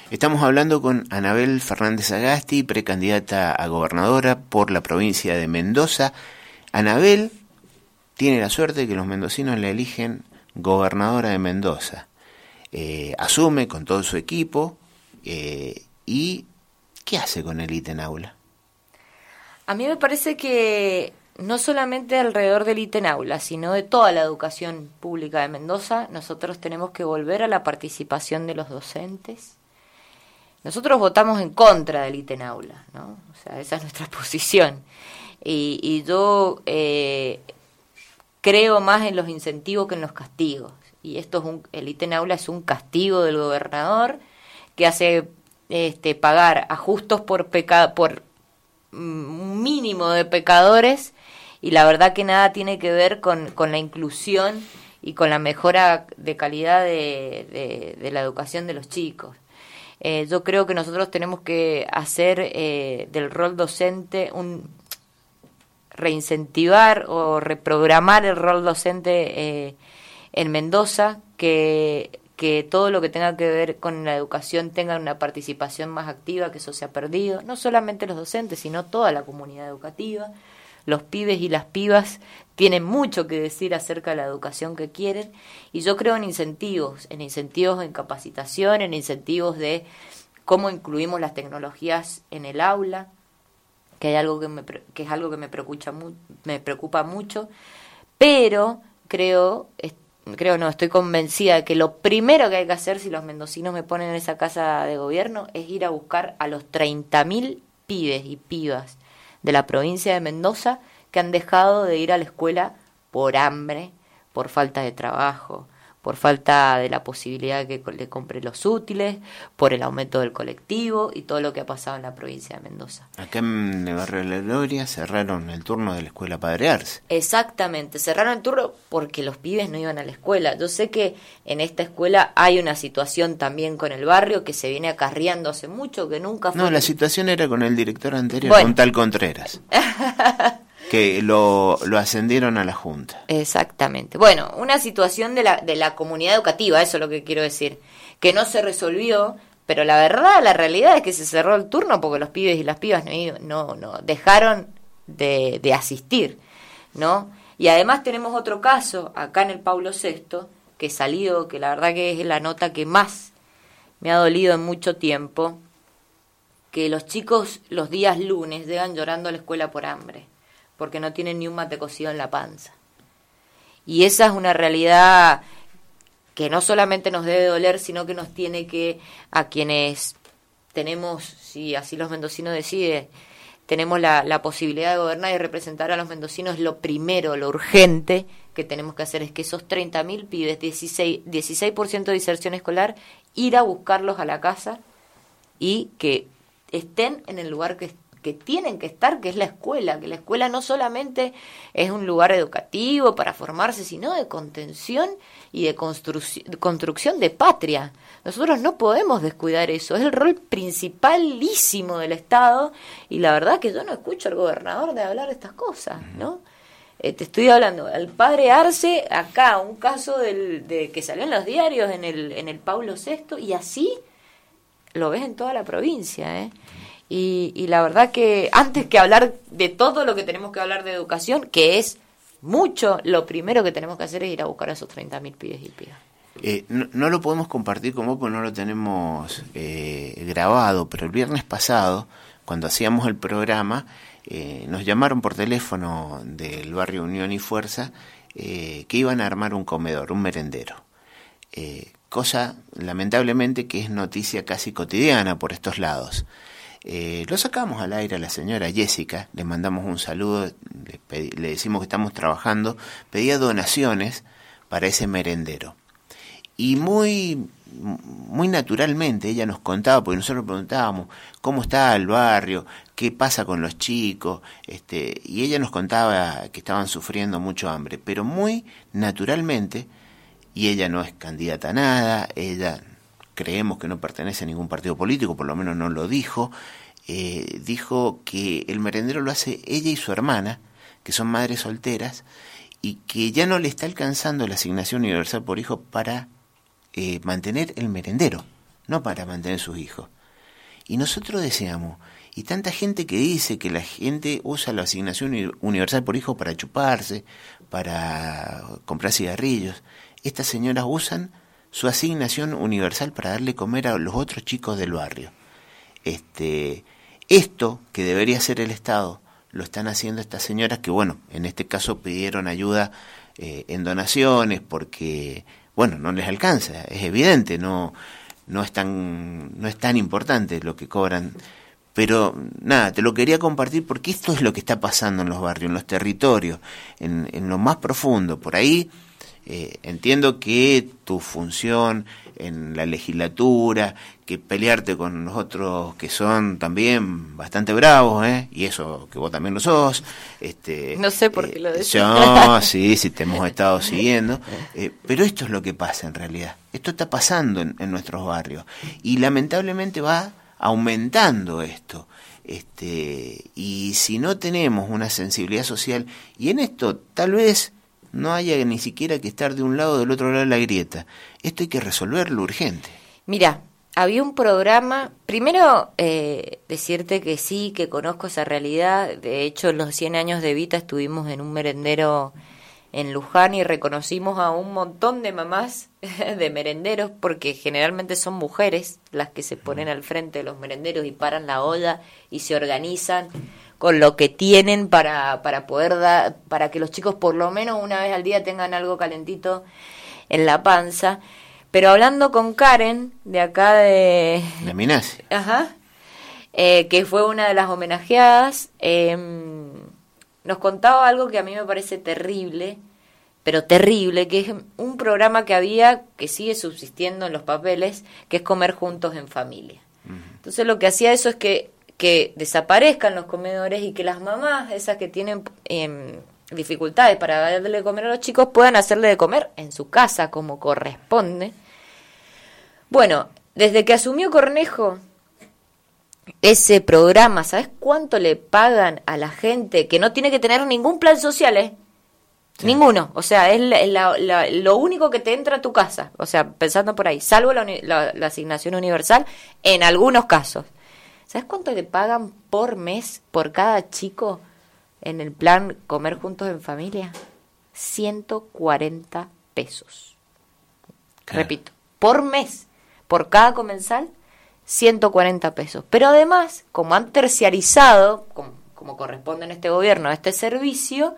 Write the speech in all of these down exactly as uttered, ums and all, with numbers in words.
Estamos hablando con Anabel Fernández Agasti, precandidata a gobernadora por la provincia de Mendoza. Anabel tiene la suerte de que los mendocinos la eligen gobernadora de Mendoza. Eh, asume con todo su equipo eh, y ¿qué hace con el ítem aula? A mí me parece que no solamente alrededor del ítem aula, sino de toda la educación pública de Mendoza, nosotros tenemos que volver a la participación de los docentes. Nosotros votamos en contra del ítem aula, ¿no? O sea, esa es nuestra posición. Y, y yo eh, creo más en los incentivos que en los castigos. Y esto es un, el ítem aula es un castigo del gobernador que hace este, pagar a justos por peca, por un mínimo de pecadores, y la verdad que nada tiene que ver con, con la inclusión y con la mejora de calidad de, de, de la educación de los chicos. Eh, yo creo que nosotros tenemos que hacer eh, del rol docente un reincentivar o reprogramar el rol docente eh, en Mendoza, que, que todo lo que tenga que ver con la educación tenga una participación más activa, que eso se ha perdido, no solamente los docentes, sino toda la comunidad educativa. Los pibes y las pibas tienen mucho que decir acerca de la educación que quieren, y yo creo en incentivos, en incentivos en capacitación, en incentivos de cómo incluimos las tecnologías en el aula, que hay algo que me que es algo que me preocupa me preocupa mucho, pero creo creo no estoy convencida de que lo primero que hay que hacer si los mendocinos me ponen en esa casa de gobierno es ir a buscar a los treinta mil pibes y pibas de la provincia de Mendoza que han dejado de ir a la escuela por hambre, por falta de trabajo, por falta de la posibilidad de que le compre los útiles, por el aumento del colectivo y todo lo que ha pasado en la provincia de Mendoza. Acá en el barrio de la Gloria cerraron el turno de la escuela Padre Arce. Exactamente, cerraron el turno porque los pibes no iban a la escuela. Yo sé que en esta escuela hay una situación también con el barrio que se viene acarreando hace mucho, que nunca fue... No, la situación era con el director anterior, bueno. con tal Contreras. que lo, lo ascendieron a la Junta. Exactamente. Bueno, una situación de la, de la comunidad educativa, eso es lo que quiero decir, que no se resolvió, pero la verdad, la realidad es que se cerró el turno porque los pibes y las pibas no, no, no dejaron de, de asistir, ¿no? Y además tenemos otro caso acá en el Pablo sexto, que salió, que la verdad que es la nota que más me ha dolido en mucho tiempo, que los chicos los días lunes llegan llorando a la escuela por hambre, porque no tienen ni un mate cocido en la panza. Y esa es una realidad que no solamente nos debe doler, sino que nos tiene que, a quienes tenemos, si así los mendocinos deciden, tenemos la, la posibilidad de gobernar y representar a los mendocinos, lo primero, lo urgente que tenemos que hacer es que esos treinta mil pibes, dieciséis, dieciséis por ciento de diserción escolar, ir a buscarlos a la casa y que estén en el lugar que estén, que tienen que estar, que es la escuela, que la escuela no solamente es un lugar educativo para formarse, sino de contención y de constru- construcción de patria. Nosotros no podemos descuidar eso, es el rol principalísimo del Estado, y la verdad que yo no escucho al gobernador de hablar de estas cosas, ¿no? Eh, te estoy hablando, al padre Arce, acá, un caso del, de que salió en los diarios en el, en el Pablo sexto, y así lo ves en toda la provincia, ¿eh? Y, y la verdad que antes que hablar de todo lo que tenemos que hablar de educación, que es mucho, lo primero que tenemos que hacer es ir a buscar a esos treinta mil pibes y pibas. Eh, no, no lo podemos compartir con vos porque no lo tenemos eh, grabado, pero el viernes pasado, cuando hacíamos el programa, eh, nos llamaron por teléfono del barrio Unión y Fuerza eh, que iban a armar un comedor, un merendero. Eh, cosa, lamentablemente, que es noticia casi cotidiana por estos lados. Eh, lo sacamos al aire a la señora Jessica, le mandamos un saludo, le, pedí, le decimos que estamos trabajando, pedía donaciones para ese merendero. Y muy, muy naturalmente ella nos contaba, porque nosotros preguntábamos cómo está el barrio, qué pasa con los chicos, este, y ella nos contaba que estaban sufriendo mucho hambre, pero muy naturalmente, y ella no es candidata a nada, ella... creemos que no pertenece a ningún partido político, por lo menos no lo dijo, eh, dijo que el merendero lo hace ella y su hermana, que son madres solteras, y que ya no le está alcanzando la asignación universal por hijo para eh, mantener el merendero. no para mantener sus hijos. Y nosotros deseamos, y tanta gente que dice que la gente usa la asignación universal por hijo para chuparse, para comprar cigarrillos, estas señoras usan su asignación universal para darle comer a los otros chicos del barrio. Este, esto que debería ser el Estado, lo están haciendo estas señoras que, bueno, en este caso pidieron ayuda eh, en donaciones porque, bueno, no les alcanza, es evidente, no, no es tan, no es tan importante lo que cobran. Pero nada, te lo quería compartir porque esto es lo que está pasando en los barrios, en los territorios, en, en lo más profundo. Por ahí eh, entiendo que tu función en la legislatura, que pelearte con los otros que son también bastante bravos, ¿eh? Y eso que vos también lo sos. Este, no sé por qué eh, lo decís. No, sí, sí, te hemos estado siguiendo. Eh, pero esto es lo que pasa en realidad. Esto está pasando en, en nuestros barrios. Y lamentablemente va aumentando esto, este, y si no tenemos una sensibilidad social, y en esto tal vez no haya ni siquiera que estar de un lado o del otro lado de la grieta, esto hay que resolverlo urgente. Mira, había un programa, primero eh, decirte que sí, que conozco esa realidad, de hecho en los cien años de Evita estuvimos en un merendero en Luján y reconocimos a un montón de mamás de merenderos, porque generalmente son mujeres las que se ponen al frente de los merenderos y paran la olla y se organizan con lo que tienen para, para poder dar, para que los chicos por lo menos una vez al día tengan algo calentito en la panza. Pero hablando con Karen, de acá de... La Minasia. Ajá. Eh, que fue una de las homenajeadas, eh, nos contaba algo que a mí me parece terrible, pero terrible, que es un programa que había, que sigue subsistiendo en los papeles, que es Comer Juntos en Familia. Uh-huh. Entonces lo que hacía eso es que, que desaparezcan los comedores y que las mamás, esas que tienen eh, dificultades para darle de comer a los chicos, puedan hacerle de comer en su casa como corresponde. Bueno, desde que asumió Cornejo ese programa, ¿sabes cuánto le pagan a la gente que no tiene que tener ningún plan social, eh? Sí. Ninguno, o sea, es la, la, la, lo único que te entra a tu casa, o sea, pensando por ahí, salvo la, la, la asignación universal en algunos casos. ¿Sabes cuánto le pagan por mes por cada chico en el plan Comer Juntos en Familia? ciento cuarenta pesos. Claro. Repito, por mes, por cada comensal, ciento cuarenta pesos. Pero además, como han terciarizado, como, como corresponde en este gobierno, este servicio,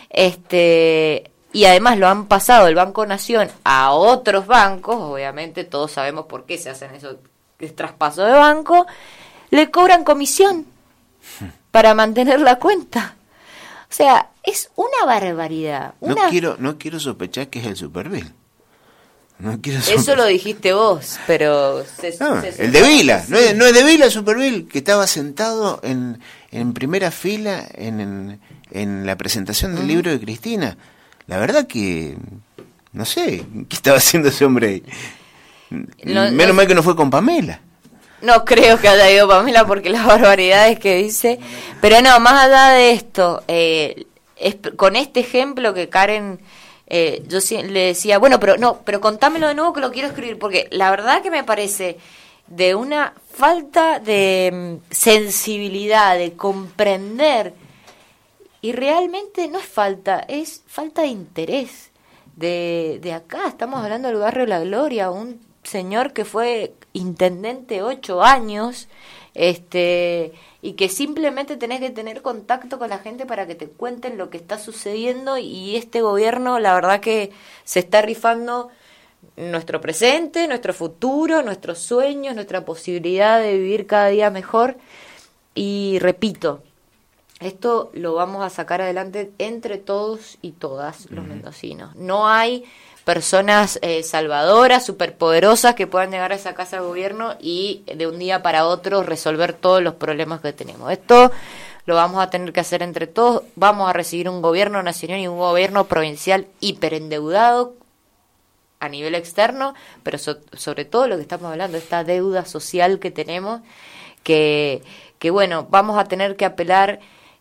este y además lo han pasado el Banco Nación a otros bancos, obviamente todos sabemos por qué se hacen esos traspasos de banco, le cobran comisión para mantener la cuenta. O sea, es una barbaridad. Una... No quiero no quiero sospechar que es el Superbil. No quiero Eso lo dijiste vos, pero... Se, no, se el de Vila, no es, no es de Vila Superbil, que estaba sentado en, en primera fila en, en, en la presentación del mm. libro de Cristina. La verdad que, no sé, ¿qué estaba haciendo ese hombre ahí? No, Menos no, mal que no fue con Pamela. No creo que haya ido Pamela porque las barbaridades que dice. Pero no, más allá de esto, eh, es, con este ejemplo que Karen... Eh, yo le decía, bueno, pero no, pero contámelo de nuevo que lo quiero escribir, porque la verdad que me parece de una falta de um, sensibilidad, de comprender, y realmente no es falta, es falta de interés. De, de acá estamos hablando del barrio La Gloria, un señor que fue intendente ocho años, este... y que simplemente tenés que tener contacto con la gente para que te cuenten lo que está sucediendo, y este gobierno la verdad que se está rifando nuestro presente, nuestro futuro, nuestros sueños, nuestra posibilidad de vivir cada día mejor. Y repito, esto lo vamos a sacar adelante entre todos y todas los uh-huh. mendocinos. No hay personas eh, salvadoras, superpoderosas que puedan llegar a esa casa de gobierno y de un día para otro resolver todos los problemas que tenemos. Esto lo vamos a tener que hacer entre todos. Vamos a recibir un gobierno nacional y un gobierno provincial hiperendeudado a nivel externo, pero so, sobre todo lo que estamos hablando, esta deuda social que tenemos, que, que bueno, vamos a tener que apelar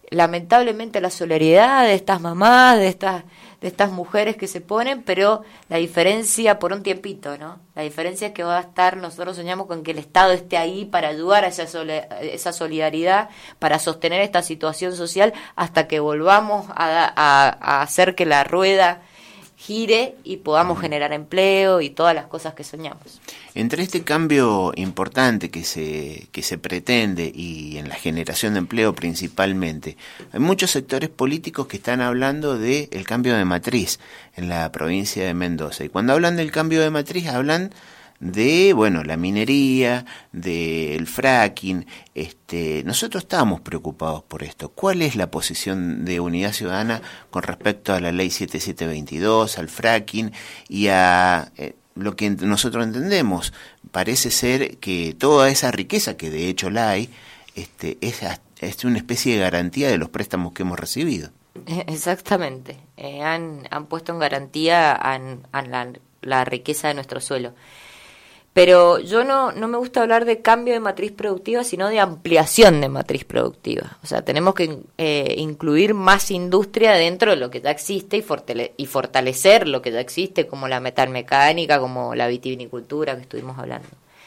lamentablemente la solidaridad de estas mamás, de estas de estas mujeres que se ponen, pero la diferencia por un tiempito, ¿no? La diferencia es que va a estar, nosotros soñamos con que el Estado esté ahí para ayudar a esa, sole, esa solidaridad, para sostener esta situación social hasta que volvamos a, a, a hacer que la rueda gire y podamos generar empleo y todas las cosas que soñamos. Entre este cambio importante que se que se pretende y en la generación de empleo principalmente, hay muchos sectores políticos que están hablando de el cambio de matriz en la provincia de Mendoza. Y cuando hablan del cambio de matriz hablan de, bueno, la minería, del fracking. Este, nosotros estamos preocupados por esto. ¿Cuál es la posición de Unidad Ciudadana con respecto a la ley siete mil setecientos veintidós, al fracking y a eh, lo que nosotros entendemos? Parece ser que toda esa riqueza, que de hecho la hay, este, es, es una especie de garantía de los préstamos que hemos recibido. Exactamente. Eh, han, han puesto en garantía a, a la, la riqueza de nuestro suelo. Pero yo no, no me gusta hablar de cambio de matriz productiva, sino de ampliación de matriz productiva. O sea, tenemos que eh, incluir más industria dentro de lo que ya existe y, fortale- y fortalecer lo que ya existe, como la metalmecánica, como la vitivinicultura que estuvimos hablando.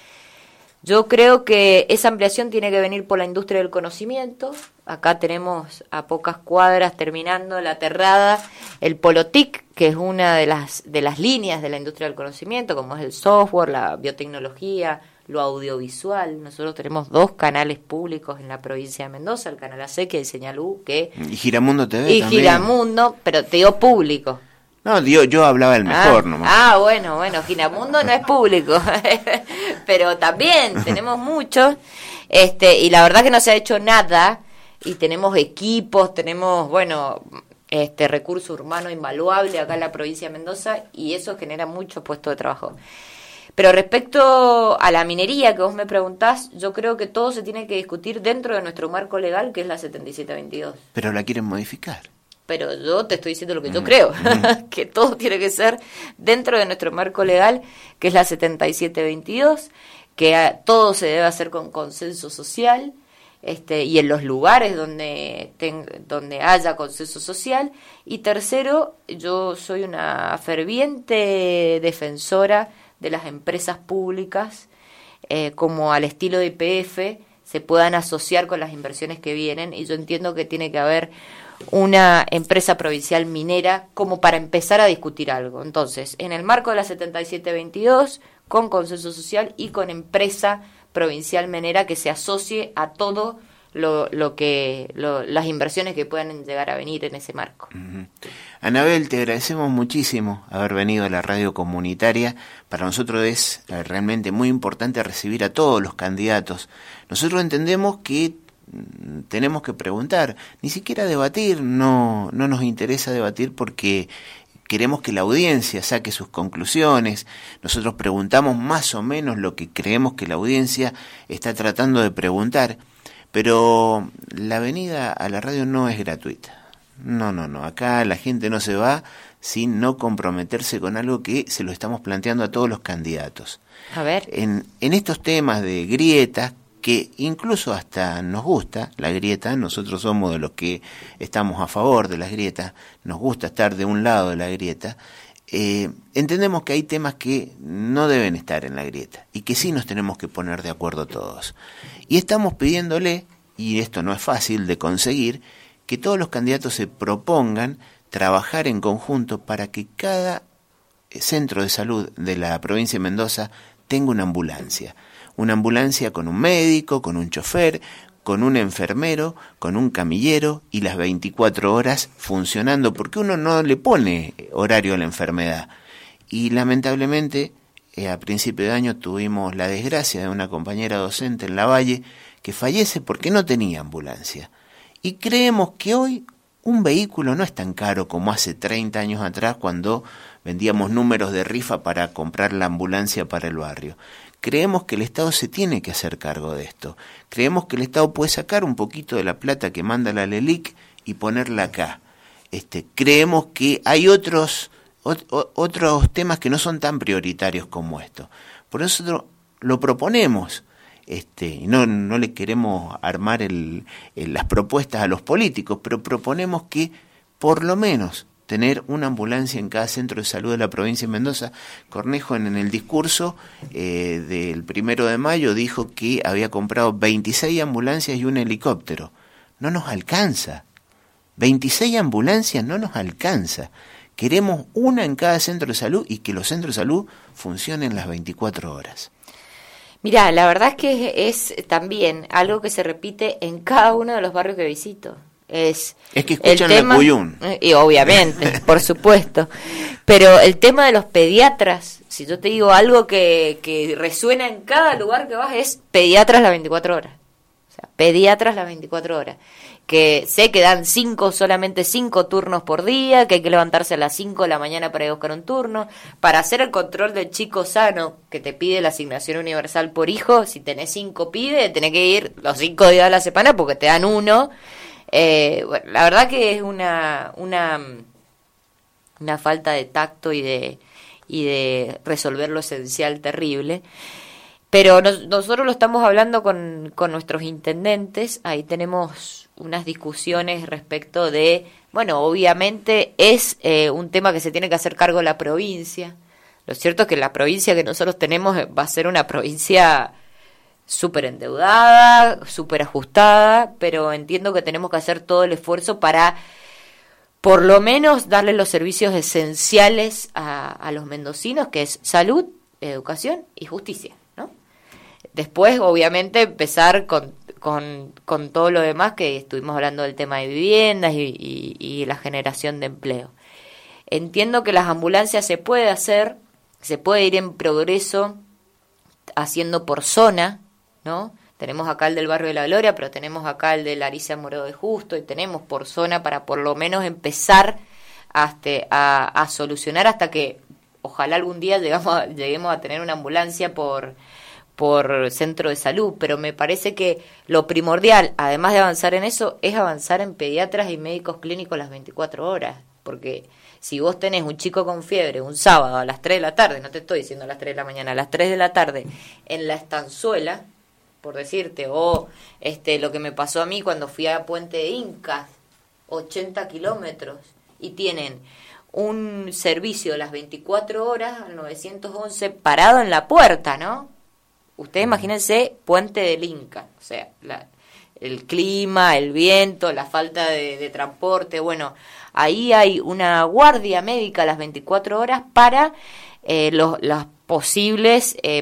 Yo creo que esa ampliación tiene que venir por la industria del conocimiento. Acá tenemos a pocas cuadras terminando la Terrada, el Polo T I C, que es una de las de las líneas de la industria del conocimiento, como es el software, la biotecnología, lo audiovisual. Nosotros tenemos dos canales públicos en la provincia de Mendoza, el canal A C, que es Señal U, que y Giramundo T V y también. Giramundo, pero te digo público. No, yo, yo hablaba del mejor ah, nomás. Ah, bueno, bueno, Giramundo no es público, pero también tenemos muchos, este, y la verdad que no se ha hecho nada, y tenemos equipos, tenemos, bueno, este recurso urbano invaluable acá en la provincia de Mendoza, y eso genera muchos puestos de trabajo. Pero respecto a la minería que vos me preguntás, yo creo que todo se tiene que discutir dentro de nuestro marco legal, que es la setenta y siete veintidós. Pero la quieren modificar. Pero yo te estoy diciendo lo que yo creo, que todo tiene que ser dentro de nuestro marco legal, que es la setenta y siete veintidós, que a, todo se debe hacer con consenso social, este, y en los lugares donde, ten, donde haya consenso social. Y tercero, yo soy una ferviente defensora de las empresas públicas, eh, como al estilo de Y P F, se puedan asociar con las inversiones que vienen, y yo entiendo que tiene que haber una empresa provincial minera como para empezar a discutir algo. Entonces, en el marco de la setenta y siete veintidós, con consenso social y con empresa provincial minera que se asocie a todo lo, lo que lo, las inversiones que puedan llegar a venir en ese marco. Uh-huh. Anabel, te agradecemos muchísimo haber venido a la radio comunitaria. Para nosotros es realmente muy importante recibir a todos los candidatos. Nosotros entendemos que tenemos que preguntar, ni siquiera debatir, no, no nos interesa debatir porque queremos que la audiencia saque sus conclusiones. Nosotros preguntamos más o menos lo que creemos que la audiencia está tratando de preguntar, pero la venida a la radio no es gratuita. No, no, no, acá la gente no se va sin no comprometerse con algo que se lo estamos planteando a todos los candidatos. A ver. En, en estos temas de grietas, que incluso hasta nos gusta la grieta, nosotros somos de los que estamos a favor de las grietas, nos gusta estar de un lado de la grieta, eh, entendemos que hay temas que no deben estar en la grieta y que sí nos tenemos que poner de acuerdo todos. Y estamos pidiéndole, y esto no es fácil de conseguir, que todos los candidatos se propongan trabajar en conjunto para que cada centro de salud de la provincia de Mendoza tenga una ambulancia. Una ambulancia con un médico, con un chofer, con un enfermero, con un camillero y las veinticuatro horas funcionando, porque uno no le pone horario a la enfermedad. Y lamentablemente, eh, a principio de año tuvimos la desgracia de una compañera docente en Lavalle que fallece porque no tenía ambulancia. Y creemos que hoy un vehículo no es tan caro como hace treinta años atrás, cuando vendíamos números de rifa para comprar la ambulancia para el barrio. Creemos que el Estado se tiene que hacer cargo de esto. Creemos que el Estado puede sacar un poquito de la plata que manda la LELIC y ponerla acá. Este, creemos que hay otros, ot, otros temas que no son tan prioritarios como esto. Por eso lo proponemos. este, y no, no le queremos armar el, el, las propuestas a los políticos, pero proponemos que por lo menos tener una ambulancia en cada centro de salud de la provincia de Mendoza. Cornejo en, en el discurso eh, del primero de mayo dijo que había comprado veintiséis ambulancias y un helicóptero. No nos alcanza. veintiséis ambulancias no nos alcanza. Queremos una en cada centro de salud y que los centros de salud funcionen las veinticuatro horas. Mirá, la verdad es que es, es también algo que se repite en cada uno de los barrios que visito. Es, es que escuchan el tema, la Cuyún. Y obviamente, por supuesto. Pero el tema de los pediatras, si yo te digo algo que, que resuena en cada lugar que vas, es pediatras las veinticuatro horas. O sea, pediatras las veinticuatro horas. Que sé que dan cinco, solamente cinco turnos por día, que hay que levantarse a las cinco de la mañana para ir a buscar un turno. Para hacer el control del chico sano, que te pide la asignación universal por hijo, si tenés cinco pibes, tenés que ir los cinco días a la semana porque te dan uno. Eh, bueno, la verdad que es una una una falta de tacto y de y de resolver lo esencial terrible, pero nos, nosotros lo estamos hablando con, con nuestros intendentes. Ahí tenemos unas discusiones respecto de, bueno, obviamente es eh, un tema que se tiene que hacer cargo la provincia. Lo cierto es que la provincia que nosotros tenemos va a ser una provincia súper endeudada, súper ajustada, pero entiendo que tenemos que hacer todo el esfuerzo para por lo menos darle los servicios esenciales a, a los mendocinos, que es salud, educación y justicia, ¿no? Después, obviamente, empezar con, con, con todo lo demás, que estuvimos hablando del tema de viviendas y, y, y la generación de empleo. Entiendo que las ambulancias se puede hacer, se puede ir en progreso haciendo por zona, ¿no? Tenemos acá el del barrio de la Gloria, pero tenemos acá el de Larissa Morado de Justo, y tenemos por zona para por lo menos empezar hasta a, a solucionar hasta que ojalá algún día llegamos a, lleguemos a tener una ambulancia por, por centro de salud. Pero me parece que lo primordial, además de avanzar en eso, es avanzar en pediatras y médicos clínicos las veinticuatro horas, porque si vos tenés un chico con fiebre un sábado a las tres de la tarde, no te estoy diciendo a las tres de la mañana, a las tres de la tarde en la Estanzuela, por decirte, o este lo que me pasó a mí cuando fui a Puente de Incas, ochenta kilómetros, y tienen un servicio las veinticuatro horas al novecientos once parado en la puerta, ¿no? Ustedes imagínense Puente del Inca, o sea, la, el clima, el viento, la falta de, de transporte, bueno, ahí hay una guardia médica a las veinticuatro horas para eh, los, las posibles eh,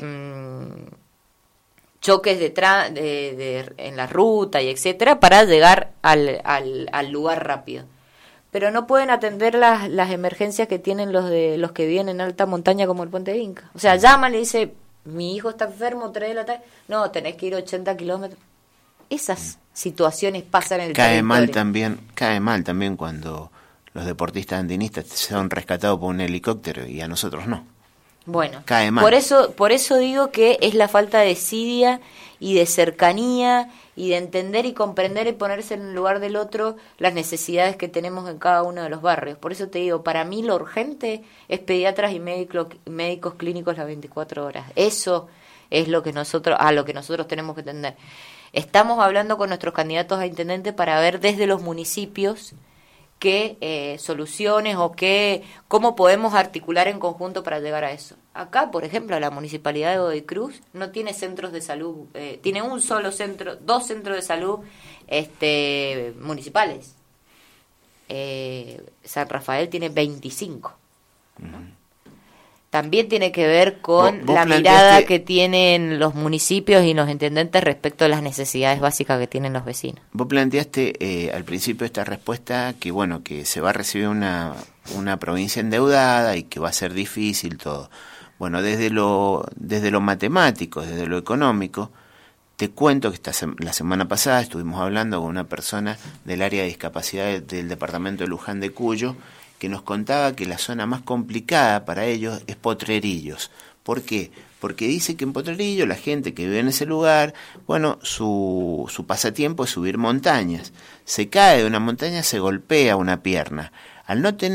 choques de, tra- de, de en la ruta y etcétera, para llegar al, al, al lugar rápido. Pero no pueden atender las, las emergencias que tienen los de los que viven en alta montaña como el Puente de Inca. O sea, llaman y dice, mi hijo está enfermo, tres de la tarde. No, tenés que ir ochenta kilómetros. Esas situaciones pasan en el cae territorio. mal también cae mal también cuando los deportistas andinistas son rescatados por un helicóptero y a nosotros no. Bueno, cae mal. por eso por eso digo que es la falta de desidia y de cercanía y de entender y comprender y ponerse en el lugar del otro las necesidades que tenemos en cada uno de los barrios. Por eso te digo, para mí lo urgente es pediatras y médico, médicos clínicos las veinticuatro horas. Eso es lo que nosotros a lo que nosotros tenemos que atender. Estamos hablando con nuestros candidatos a intendente para ver desde los municipios qué eh, soluciones o qué cómo podemos articular en conjunto para llegar a eso. Acá, por ejemplo, la Municipalidad de Godoy Cruz no tiene centros de salud, eh, tiene un solo centro, dos centros de salud este, municipales. Eh, San Rafael tiene veinticinco. Uh-huh. También tiene que ver con ¿Vos, vos la planteaste... mirada que tienen los municipios y los intendentes respecto a las necesidades básicas que tienen los vecinos. Vos planteaste eh, al principio esta respuesta que bueno, que se va a recibir una, una provincia endeudada y que va a ser difícil todo. Bueno, desde lo, desde lo matemático, desde lo económico, te cuento que esta sem- la semana pasada estuvimos hablando con una persona del área de discapacidad de, del departamento de Luján de Cuyo, que nos contaba que la zona más complicada para ellos es Potrerillos. ¿Por qué? Porque dice que en Potrerillos la gente que vive en ese lugar, bueno, su, su pasatiempo es subir montañas. Se cae de una montaña, se golpea una pierna. Al no tener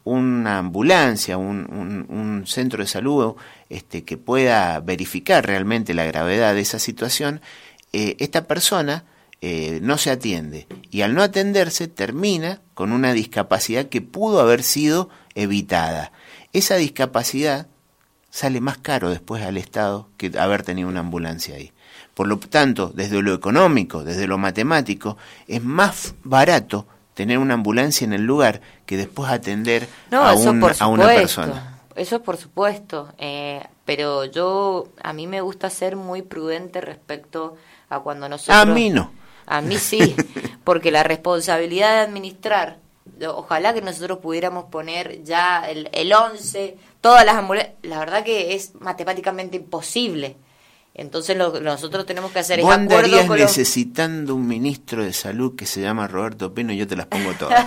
una ambulancia, un, un, un centro de salud este, que pueda verificar realmente la gravedad de esa situación, eh, esta persona eh, no se atiende y al no atenderse termina con una discapacidad que pudo haber sido evitada. Esa discapacidad sale más caro después al Estado que haber tenido una ambulancia ahí. Por lo tanto, desde lo económico, desde lo matemático, es más barato tener una ambulancia en el lugar que después atender no, a, eso un, por a una persona. Eso por supuesto, eh, pero yo, a mí me gusta ser muy prudente respecto a cuando nosotros... A mí no. A mí sí, porque la responsabilidad de administrar, ojalá que nosotros pudiéramos poner ya el, el once, todas las ambulancias, la verdad que es matemáticamente imposible. Entonces lo que nosotros tenemos que hacer es Vos acuerdo andarías con los... necesitando un ministro de salud que se llama Roberto Pino y yo te las pongo todas.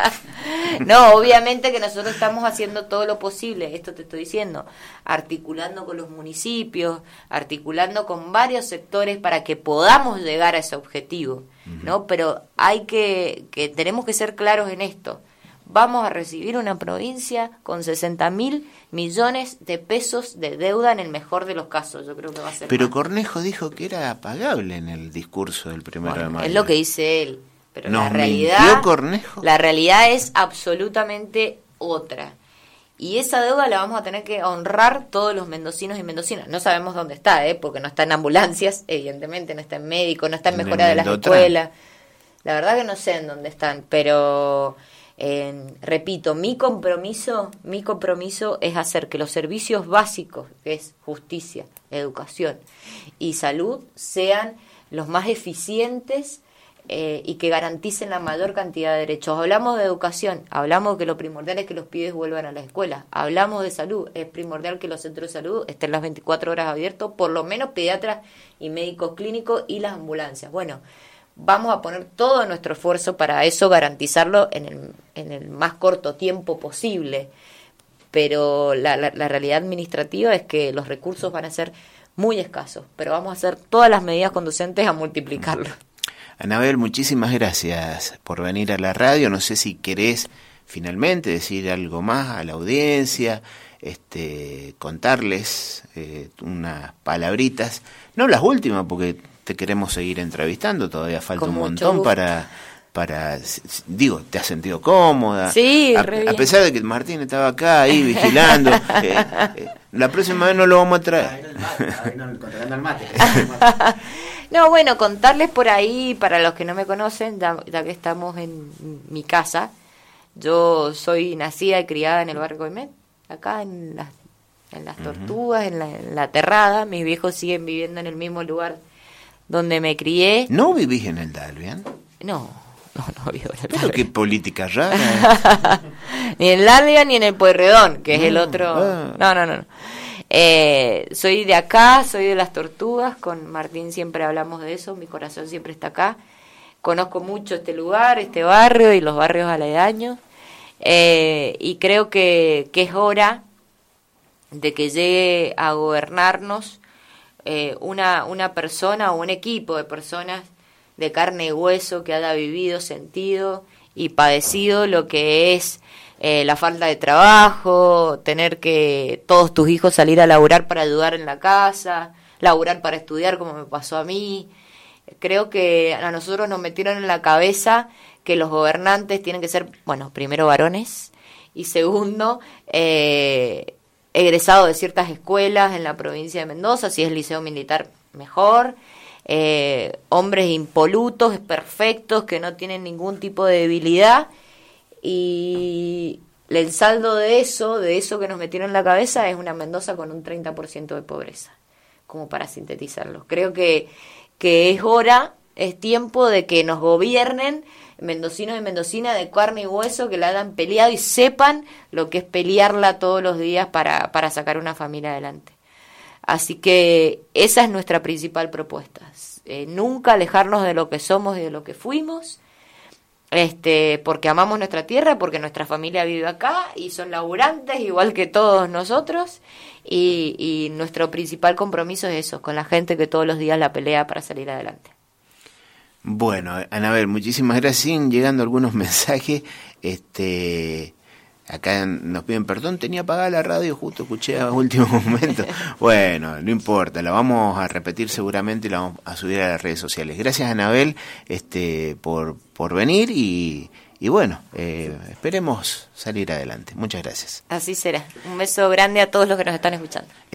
No, obviamente que nosotros estamos haciendo todo lo posible, esto te estoy diciendo, articulando con los municipios, articulando con varios sectores para que podamos llegar a ese objetivo, ¿no? Uh-huh. Pero hay que, que tenemos que ser claros en esto. Vamos a recibir una provincia con sesenta mil millones de pesos de deuda en el mejor de los casos. Yo creo que va a ser Pero más. Cornejo dijo que era pagable en el discurso del primero Bueno, de mayo. es lo que dice él. Pero ¿Nos la realidad, mintió Cornejo? La realidad es absolutamente otra. Y esa deuda la vamos a tener que honrar todos los mendocinos y mendocinas. No sabemos dónde está, ¿eh? Porque no está en ambulancias, evidentemente, no está en médico, no está en mejora de las escuelas. La verdad que no sé en dónde están, pero... Eh, repito, mi compromiso, mi compromiso es hacer que los servicios básicos, que es justicia, educación y salud, sean los más eficientes eh, y que garanticen la mayor cantidad de derechos. Hablamos de educación, hablamos que lo primordial es que los pibes vuelvan a la escuela, hablamos de salud, es primordial que los centros de salud estén las veinticuatro horas abiertos, por lo menos pediatras y médicos clínicos y las ambulancias. Bueno, vamos a poner todo nuestro esfuerzo para eso, garantizarlo en el, en el más corto tiempo posible, pero la, la, la realidad administrativa es que los recursos van a ser muy escasos, pero vamos a hacer todas las medidas conducentes a multiplicarlo. Anabel, muchísimas gracias por venir a la radio. No sé si querés finalmente decir algo más a la audiencia, este, contarles eh, unas palabritas, no las últimas porque te queremos seguir entrevistando, todavía falta un montón para, para, digo, ¿te has sentido cómoda? Sí, a, re bien. A pesar de que Martín estaba acá ahí vigilando, eh, eh, la próxima vez no lo vamos a traer. No, bueno, contarles por ahí, para los que no me conocen, ya, ya que estamos en mi casa, yo soy nacida y criada en el barrio Coimet, acá en las, en las Tortugas, uh-huh. en, la, en la Terrada, mis viejos siguen viviendo en el mismo lugar donde me crié. ¿No vivís en el Dalvian? No, no, no vivo en el Pero Dalvian. qué política rara. Ni en el Dalvian ni en el Pueyrredón, que no, es el otro. Ah. No, no, no. no. Eh, soy de acá, soy de las Tortugas, con Martín siempre hablamos de eso, mi corazón siempre está acá. Conozco mucho este lugar, este barrio y los barrios aledaños. Eh, y creo que, que es hora de que llegue a gobernarnos Eh, una, una persona o un equipo de personas de carne y hueso que haya vivido, sentido y padecido lo que es eh, la falta de trabajo, tener que todos tus hijos salir a laburar para ayudar en la casa, laburar para estudiar como me pasó a mí. Creo que a nosotros nos metieron en la cabeza que los gobernantes tienen que ser, bueno, primero varones y segundo, eh, egresado de ciertas escuelas en la provincia de Mendoza, si es liceo militar, mejor, eh, hombres impolutos, perfectos, que no tienen ningún tipo de debilidad, y el saldo de eso, de eso que nos metieron en la cabeza, es una Mendoza con un treinta por ciento de pobreza, como para sintetizarlo. Creo que, que es hora, es tiempo de que nos gobiernen mendocinos y mendocinas de carne y hueso, que la hayan peleado y sepan lo que es pelearla todos los días para, para sacar una familia adelante. Así que esa es nuestra principal propuesta, eh, nunca alejarnos de lo que somos y de lo que fuimos, este, porque amamos nuestra tierra, porque nuestra familia vive acá y son laburantes igual que todos nosotros, y, y nuestro principal compromiso es eso, con la gente que todos los días la pelea para salir adelante. Bueno, Anabel, muchísimas gracias. Siguen llegando algunos mensajes. Este, acá nos piden perdón, tenía apagada la radio, justo escuché a último momento. Bueno, no importa, la vamos a repetir seguramente y la vamos a subir a las redes sociales. Gracias, Anabel, este, por, por venir y, y bueno, eh, esperemos salir adelante. Muchas gracias. Así será. Un beso grande a todos los que nos están escuchando.